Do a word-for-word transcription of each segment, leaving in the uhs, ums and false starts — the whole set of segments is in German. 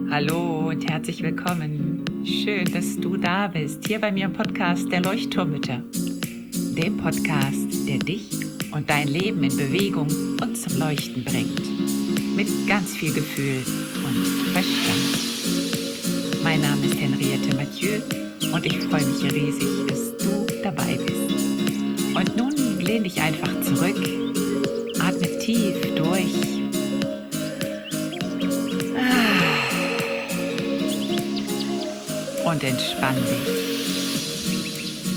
Hallo und herzlich willkommen. Schön, dass du da bist, hier bei mir im Podcast der Leuchtturmmütter. Dem Podcast, der dich und dein Leben in Bewegung und zum Leuchten bringt. Mit ganz viel Gefühl und Verstand. Mein Name ist Henriette Mathieu und ich freue mich riesig, dass du dabei bist. Und nun lehn dich einfach zurück, atme tief durch. Und entspann dich.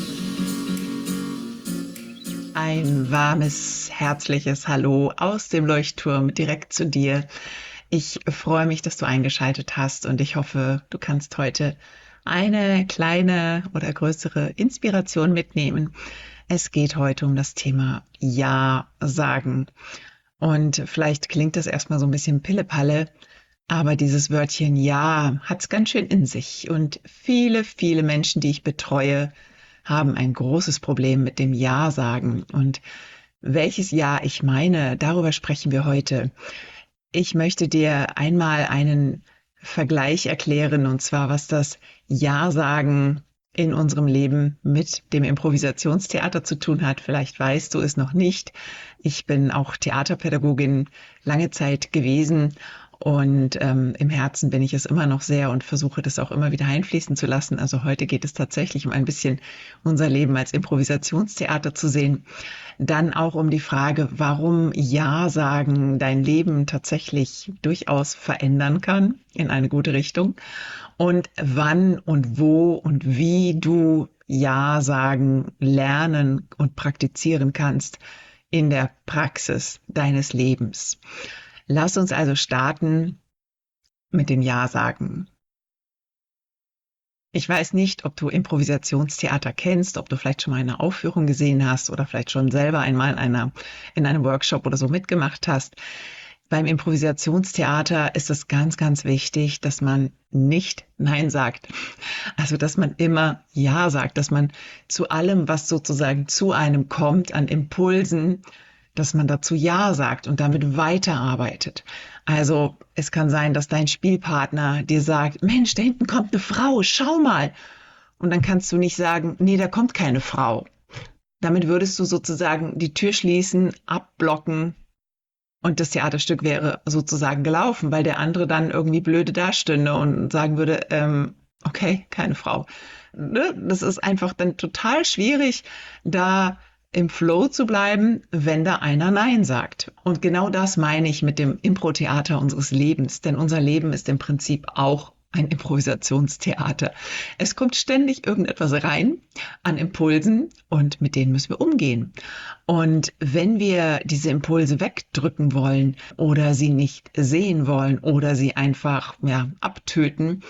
Ein warmes, herzliches Hallo aus dem Leuchtturm direkt zu dir. Ich freue mich, dass du eingeschaltet hast und ich hoffe, du kannst heute eine kleine oder größere Inspiration mitnehmen. Es geht heute um das Thema Ja sagen. Und vielleicht klingt das erstmal so ein bisschen Pillepalle, aber dieses Wörtchen Ja hat's ganz schön in sich. Und viele, viele Menschen, die ich betreue, haben ein großes Problem mit dem Ja sagen. Und welches Ja ich meine, darüber sprechen wir heute. Ich möchte dir einmal einen Vergleich erklären, und zwar was das Ja sagen in unserem Leben mit dem Improvisationstheater zu tun hat. Vielleicht weißt du es noch nicht. Ich bin auch Theaterpädagogin lange Zeit gewesen. Und ähm, im Herzen bin ich es immer noch sehr und versuche das auch immer wieder einfließen zu lassen. Also heute geht es tatsächlich um ein bisschen unser Leben als Improvisationstheater zu sehen. Dann auch um die Frage, warum Ja sagen dein Leben tatsächlich durchaus verändern kann in eine gute Richtung. Und wann und wo und wie du Ja sagen lernen und praktizieren kannst in der Praxis deines Lebens. Lass uns also starten mit dem Ja sagen. Ich weiß nicht, ob du Improvisationstheater kennst, ob du vielleicht schon mal eine Aufführung gesehen hast oder vielleicht schon selber einmal in, einer, in einem Workshop oder so mitgemacht hast. Beim Improvisationstheater ist es ganz, ganz wichtig, dass man nicht Nein sagt. Also, dass man immer Ja sagt, dass man zu allem, was sozusagen zu einem kommt, an Impulsen, dass man dazu Ja sagt und damit weiterarbeitet. Also es kann sein, dass dein Spielpartner dir sagt, Mensch, da hinten kommt eine Frau, schau mal. Und dann kannst du nicht sagen, nee, da kommt keine Frau. Damit würdest du sozusagen die Tür schließen, abblocken und das Theaterstück wäre sozusagen gelaufen, weil der andere dann irgendwie blöde dastünde und sagen würde, ähm, okay, keine Frau. Das ist einfach dann total schwierig, da im Flow zu bleiben, wenn da einer Nein sagt. Und genau das meine ich mit dem Impro-Theater unseres Lebens, denn unser Leben ist im Prinzip auch ein Improvisationstheater. Es kommt ständig irgendetwas rein an Impulsen und mit denen müssen wir umgehen. Und wenn wir diese Impulse wegdrücken wollen oder sie nicht sehen wollen oder sie einfach ja, abtöten,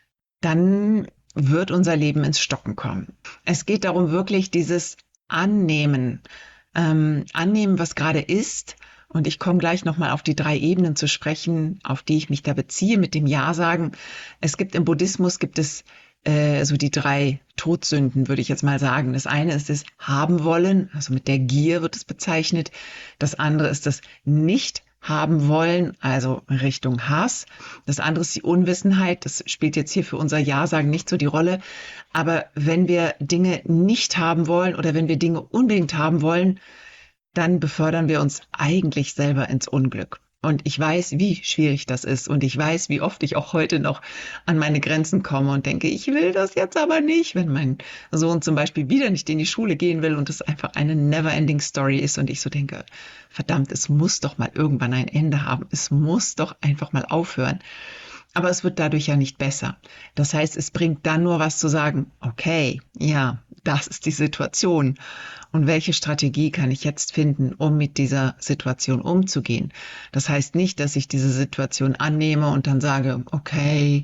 dann wird unser Leben ins Stocken kommen. Es geht darum, wirklich dieses Annehmen, ähm, annehmen, was gerade ist. Und ich komme gleich nochmal auf die drei Ebenen zu sprechen, auf die ich mich da beziehe mit dem Ja sagen. Es gibt im Buddhismus, gibt es äh, so die drei Todsünden, würde ich jetzt mal sagen. Das eine ist das Haben wollen, also mit der Gier wird es bezeichnet. Das andere ist das Nicht haben wollen, also Richtung Hass. Das andere ist die Unwissenheit. Das spielt jetzt hier für unser Ja-Sagen nicht so die Rolle. Aber wenn wir Dinge nicht haben wollen oder wenn wir Dinge unbedingt haben wollen, dann befördern wir uns eigentlich selber ins Unglück. Und ich weiß, wie schwierig das ist. Und ich weiß, wie oft ich auch heute noch an meine Grenzen komme und denke, ich will das jetzt aber nicht, wenn mein Sohn zum Beispiel wieder nicht in die Schule gehen will und es einfach eine never-ending Story ist und ich so denke, verdammt, es muss doch mal irgendwann ein Ende haben. Es muss doch einfach mal aufhören. Aber es wird dadurch ja nicht besser. Das heißt, es bringt dann nur was zu sagen, okay, ja, das ist die Situation. Und welche Strategie kann ich jetzt finden, um mit dieser Situation umzugehen? Das heißt nicht, dass ich diese Situation annehme und dann sage, okay,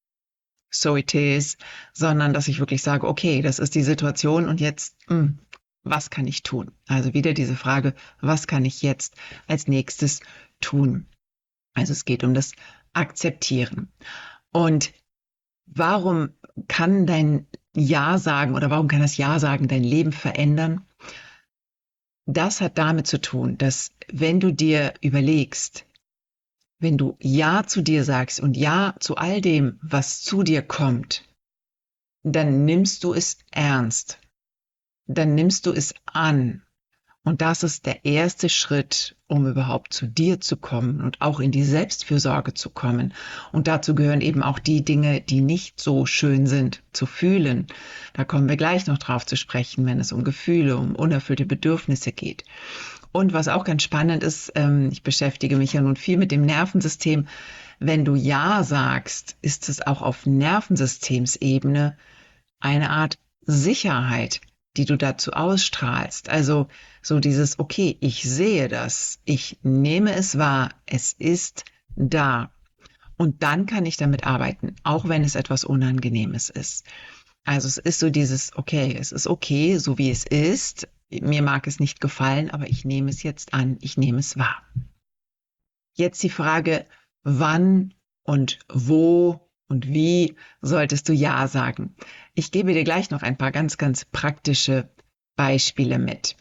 so it is, sondern dass ich wirklich sage, okay, das ist die Situation und jetzt, mh, was kann ich tun? Also wieder diese Frage, was kann ich jetzt als nächstes tun? Also es geht um das Akzeptieren. Und warum kann dein Ja sagen oder warum kann das Ja sagen dein Leben verändern? Das hat damit zu tun, dass wenn du dir überlegst, wenn du Ja zu dir sagst und Ja zu all dem, was zu dir kommt, dann nimmst du es ernst. Dann nimmst du es an. Und das ist der erste Schritt, um überhaupt zu dir zu kommen und auch in die Selbstfürsorge zu kommen. Und dazu gehören eben auch die Dinge, die nicht so schön sind, zu fühlen. Da kommen wir gleich noch drauf zu sprechen, wenn es um Gefühle, um unerfüllte Bedürfnisse geht. Und was auch ganz spannend ist, ähm, ich beschäftige mich ja nun viel mit dem Nervensystem. Wenn du Ja sagst, ist es auch auf Nervensystemsebene eine Art Sicherheit, die du dazu ausstrahlst. Also so dieses, okay, ich sehe das, ich nehme es wahr, es ist da. Und dann kann ich damit arbeiten, auch wenn es etwas Unangenehmes ist. Also es ist so dieses, okay, es ist okay, so wie es ist. Mir mag es nicht gefallen, aber ich nehme es jetzt an, ich nehme es wahr. Jetzt die Frage, wann und wo und wie solltest du Ja sagen? Ich gebe dir gleich noch ein paar ganz, ganz praktische Beispiele mit.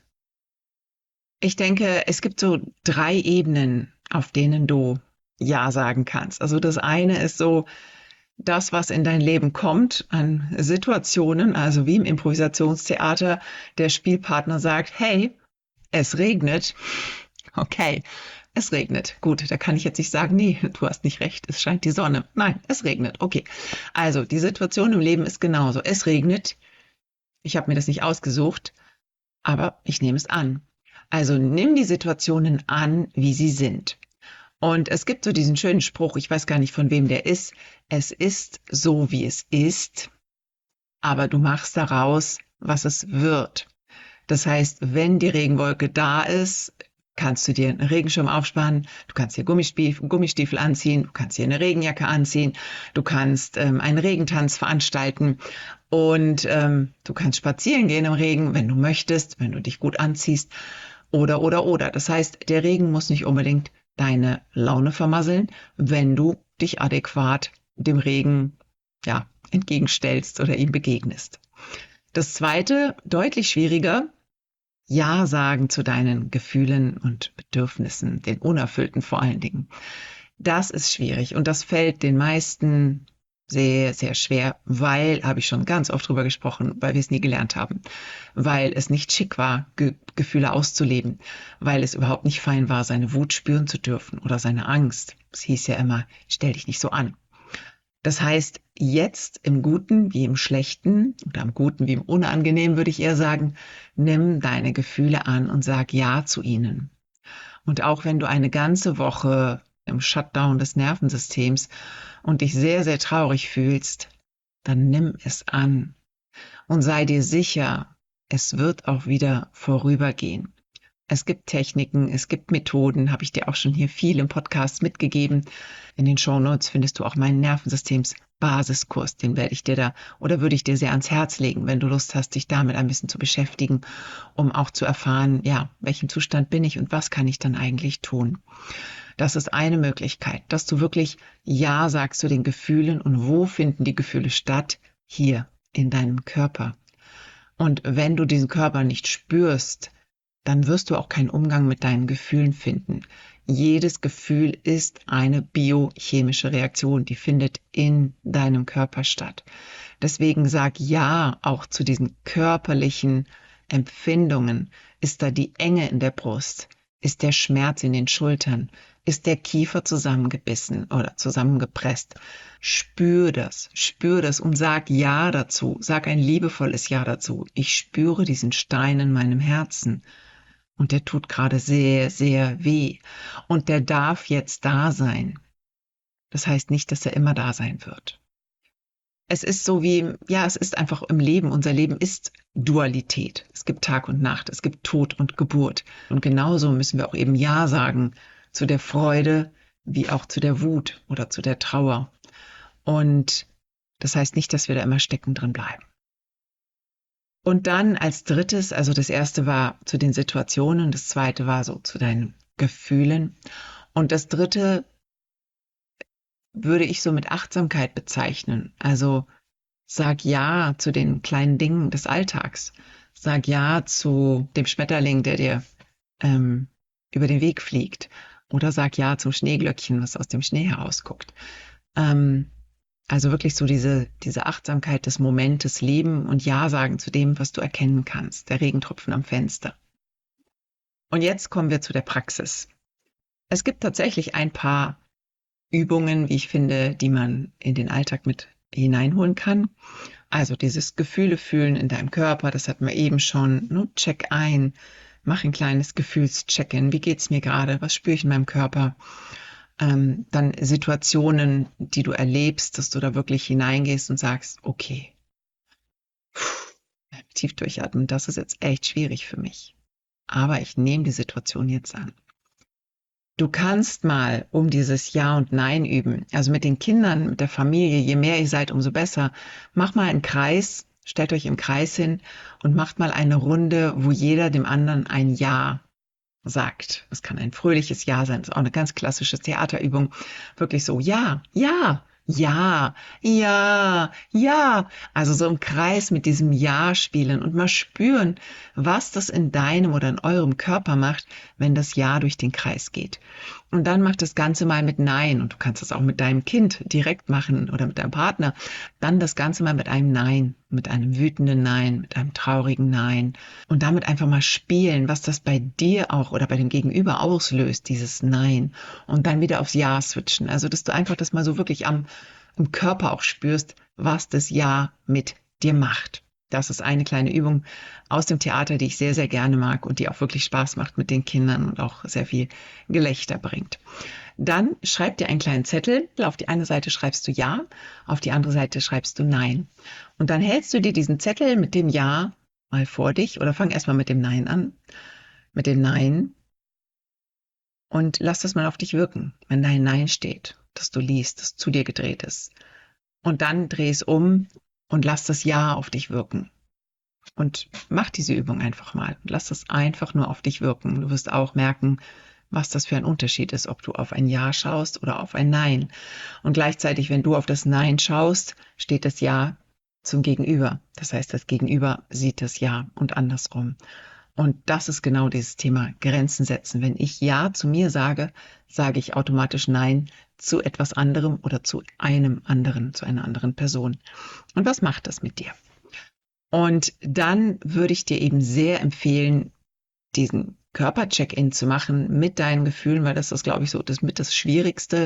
Ich denke, es gibt so drei Ebenen, auf denen du Ja sagen kannst. Also das eine ist so das, was in dein Leben kommt an Situationen, also wie im Improvisationstheater, der Spielpartner sagt, hey, es regnet. Okay, es regnet. Gut, da kann ich jetzt nicht sagen, nee, du hast nicht recht, es scheint die Sonne. Nein, es regnet. Okay, also die Situation im Leben ist genauso. Es regnet. Ich habe mir das nicht ausgesucht, aber ich nehme es an. Also nimm die Situationen an, wie sie sind. Und es gibt so diesen schönen Spruch, ich weiß gar nicht, von wem der ist. Es ist so, wie es ist, aber du machst daraus, was es wird. Das heißt, wenn die Regenwolke da ist, kannst du dir einen Regenschirm aufspannen, du kannst dir Gummistiefel, Gummistiefel anziehen, du kannst dir eine Regenjacke anziehen, du kannst ähm, einen Regentanz veranstalten und ähm, du kannst spazieren gehen im Regen, wenn du möchtest, wenn du dich gut anziehst oder, oder, oder. Das heißt, der Regen muss nicht unbedingt deine Laune vermasseln, wenn du dich adäquat dem Regen, ja, entgegenstellst oder ihm begegnest. Das zweite, deutlich schwieriger, Ja sagen zu deinen Gefühlen und Bedürfnissen, den Unerfüllten vor allen Dingen. Das ist schwierig und das fällt den meisten sehr, sehr schwer, weil, habe ich schon ganz oft drüber gesprochen, weil wir es nie gelernt haben, weil es nicht schick war, Ge- Gefühle auszuleben, weil es überhaupt nicht fein war, seine Wut spüren zu dürfen oder seine Angst. Es hieß ja immer, stell dich nicht so an. Das heißt, jetzt im Guten wie im Schlechten oder im Guten wie im Unangenehmen würde ich eher sagen, nimm deine Gefühle an und sag Ja zu ihnen. Und auch wenn du eine ganze Woche im Shutdown des Nervensystems und dich sehr, sehr traurig fühlst, dann nimm es an und sei dir sicher, es wird auch wieder vorübergehen. Es gibt Techniken, es gibt Methoden, habe ich dir auch schon hier viel im Podcast mitgegeben. In den Shownotes findest du auch meinen Nervensystems-Basiskurs, den werde ich dir da oder würde ich dir sehr ans Herz legen, wenn du Lust hast, dich damit ein bisschen zu beschäftigen, um auch zu erfahren, ja, welchem Zustand bin ich und was kann ich dann eigentlich tun. Das ist eine Möglichkeit, dass du wirklich Ja sagst zu den Gefühlen und wo finden die Gefühle statt? Hier in deinem Körper. Und wenn du diesen Körper nicht spürst, dann wirst du auch keinen Umgang mit deinen Gefühlen finden. Jedes Gefühl ist eine biochemische Reaktion, die findet in deinem Körper statt. Deswegen sag Ja auch zu diesen körperlichen Empfindungen. Ist da die Enge in der Brust? Ist der Schmerz in den Schultern? Ist der Kiefer zusammengebissen oder zusammengepresst? Spür das, spür das und sag Ja dazu. Sag ein liebevolles Ja dazu. Ich spüre diesen Stein in meinem Herzen. Und der tut gerade sehr, sehr weh. Und der darf jetzt da sein. Das heißt nicht, dass er immer da sein wird. Es ist so wie, ja, es ist einfach im Leben. Unser Leben ist Dualität. Es gibt Tag und Nacht, es gibt Tod und Geburt. Und genauso müssen wir auch eben Ja sagen zu der Freude, wie auch zu der Wut oder zu der Trauer. Und das heißt nicht, dass wir da immer stecken drin bleiben. Und dann als drittes, also das erste war zu den Situationen, das zweite war so zu deinen Gefühlen. Und das dritte würde ich so mit Achtsamkeit bezeichnen. Also sag Ja zu den kleinen Dingen des Alltags. Sag Ja zu dem Schmetterling, der dir ähm, über den Weg fliegt. Oder sag Ja zum Schneeglöckchen, was aus dem Schnee herausguckt. Ähm, also wirklich so diese, diese Achtsamkeit des Momentes leben und Ja sagen zu dem, was du erkennen kannst. Der Regentropfen am Fenster. Und jetzt kommen wir zu der Praxis. Es gibt tatsächlich ein paar Übungen, wie ich finde, die man in den Alltag mit hineinholen kann. Also dieses Gefühle fühlen in deinem Körper, das hatten wir eben schon. Ne? Check ein, mach ein kleines Gefühlscheck-in. Wie geht's mir gerade? Was spüre ich in meinem Körper? Ähm, dann Situationen, die du erlebst, dass du da wirklich hineingehst und sagst, okay, tief durchatmen, das ist jetzt echt schwierig für mich. Aber ich nehme die Situation jetzt an. Du kannst mal um dieses Ja und Nein üben. Also mit den Kindern, mit der Familie, je mehr ihr seid, umso besser. Mach mal einen Kreis, stellt euch im Kreis hin und macht mal eine Runde, wo jeder dem anderen ein Ja sagt. Es kann ein fröhliches Ja sein, das ist auch eine ganz klassische Theaterübung. Wirklich so, ja, ja, ja, ja, ja. Also so im Kreis mit diesem Ja spielen und mal spüren, was das in deinem oder in eurem Körper macht, wenn das Ja durch den Kreis geht. Und dann mach das Ganze mal mit Nein. Und du kannst das auch mit deinem Kind direkt machen oder mit deinem Partner. Dann das Ganze mal mit einem Nein, mit einem wütenden Nein, mit einem traurigen Nein. Und damit einfach mal spielen, was das bei dir auch oder bei dem Gegenüber auslöst, dieses Nein. Und dann wieder aufs Ja switchen. Also, dass du einfach das mal so wirklich am, im Körper auch spürst, was das Ja mit dir macht. Das ist eine kleine Übung aus dem Theater, die ich sehr, sehr gerne mag und die auch wirklich Spaß macht mit den Kindern und auch sehr viel Gelächter bringt. Dann schreib dir einen kleinen Zettel. Auf die eine Seite schreibst du Ja, auf die andere Seite schreibst du Nein. Und dann hältst du dir diesen Zettel mit dem Ja mal vor dich oder fang erstmal mit dem Nein an. Mit dem Nein. Und lass das mal auf dich wirken, wenn dein Nein steht, dass du liest, das zu dir gedreht ist. Und dann dreh es um und lass das Ja auf dich wirken. Und mach diese Übung einfach mal. Und lass das einfach nur auf dich wirken. Du wirst auch merken, was das für ein Unterschied ist, ob du auf ein Ja schaust oder auf ein Nein. Und gleichzeitig, wenn du auf das Nein schaust, steht das Ja zum Gegenüber. Das heißt, das Gegenüber sieht das Ja und andersrum. Und das ist genau dieses Thema Grenzen setzen. Wenn ich Ja zu mir sage, sage ich automatisch Nein zu etwas anderem oder zu einem anderen, zu einer anderen Person. Und was macht das mit dir? Und dann würde ich dir eben sehr empfehlen, diesen Körper-Check-in zu machen mit deinen Gefühlen, weil das ist, glaube ich, so das mit das Schwierigste.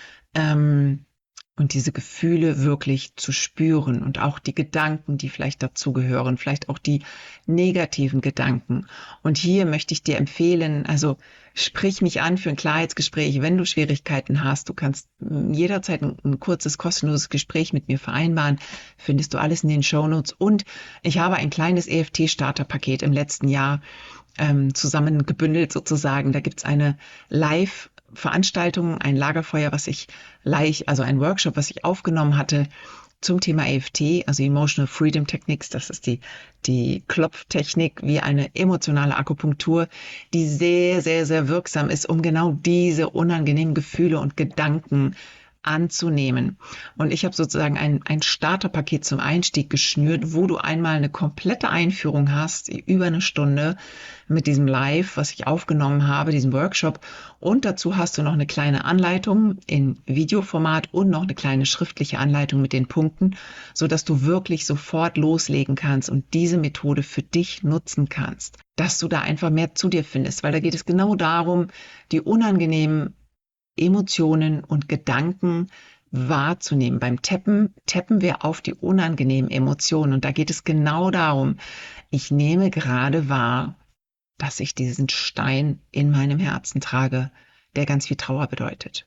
Ähm, und diese Gefühle wirklich zu spüren und auch die Gedanken, die vielleicht dazugehören, vielleicht auch die negativen Gedanken. Und hier möchte ich dir empfehlen, also sprich mich an für ein Klarheitsgespräch, wenn du Schwierigkeiten hast. Du kannst jederzeit ein, ein kurzes, kostenloses Gespräch mit mir vereinbaren. Findest du alles in den Shownotes. Und ich habe ein kleines E F T-Starterpaket im letzten Jahr ähm, zusammengebündelt sozusagen. Da gibt's eine Live- Veranstaltung, ein Lagerfeuer, was ich leicht, also ein Workshop, was ich aufgenommen hatte zum Thema E F T, also Emotional Freedom Techniques. Das ist die, die Klopftechnik wie eine emotionale Akupunktur, die sehr, sehr, sehr wirksam ist, um genau diese unangenehmen Gefühle und Gedanken anzunehmen. Und ich habe sozusagen ein, ein Starterpaket zum Einstieg geschnürt, wo du einmal eine komplette Einführung hast, über eine Stunde mit diesem Live, was ich aufgenommen habe, diesem Workshop. Und dazu hast du noch eine kleine Anleitung in Videoformat und noch eine kleine schriftliche Anleitung mit den Punkten, so dass du wirklich sofort loslegen kannst und diese Methode für dich nutzen kannst, dass du da einfach mehr zu dir findest, weil da geht es genau darum, die unangenehmen Emotionen und Gedanken wahrzunehmen. Beim Tappen tappen wir auf die unangenehmen Emotionen und da geht es genau darum, ich nehme gerade wahr, dass ich diesen Stein in meinem Herzen trage, der ganz viel Trauer bedeutet.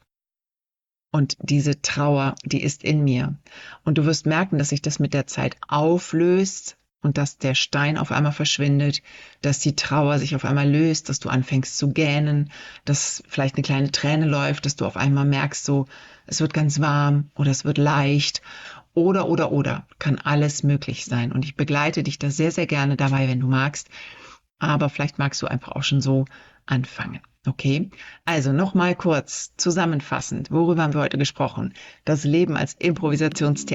Und diese Trauer, die ist in mir. Und du wirst merken, dass sich das mit der Zeit auflöst und dass der Stein auf einmal verschwindet, dass die Trauer sich auf einmal löst, dass du anfängst zu gähnen, dass vielleicht eine kleine Träne läuft, dass du auf einmal merkst, so, es wird ganz warm oder es wird leicht oder, oder, oder. Kann alles möglich sein. Und ich begleite dich da sehr, sehr gerne dabei, wenn du magst. Aber vielleicht magst du einfach auch schon so anfangen. Okay, also nochmal kurz zusammenfassend, worüber haben wir heute gesprochen? Das Leben als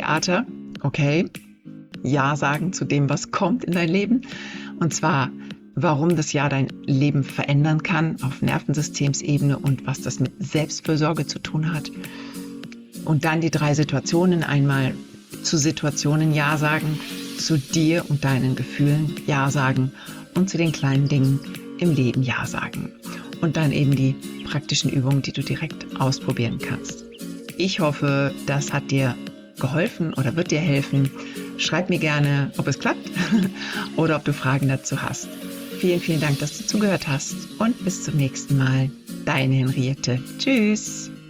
Improvisationstheater, okay? Ja sagen zu dem, was kommt in dein Leben. Und zwar warum das Ja dein Leben verändern kann auf Nervensystemsebene und was das mit Selbstfürsorge zu tun hat. Und dann die drei Situationen, einmal zu Situationen Ja sagen, zu dir und deinen Gefühlen Ja sagen und zu den kleinen Dingen im Leben Ja sagen. Und dann eben die praktischen Übungen, die du direkt ausprobieren kannst. Ich hoffe, das hat dir geholfen oder wird dir helfen. Schreib mir gerne, ob es klappt oder ob du Fragen dazu hast. Vielen, vielen Dank, dass du zugehört hast und bis zum nächsten Mal. Deine Henriette. Tschüss.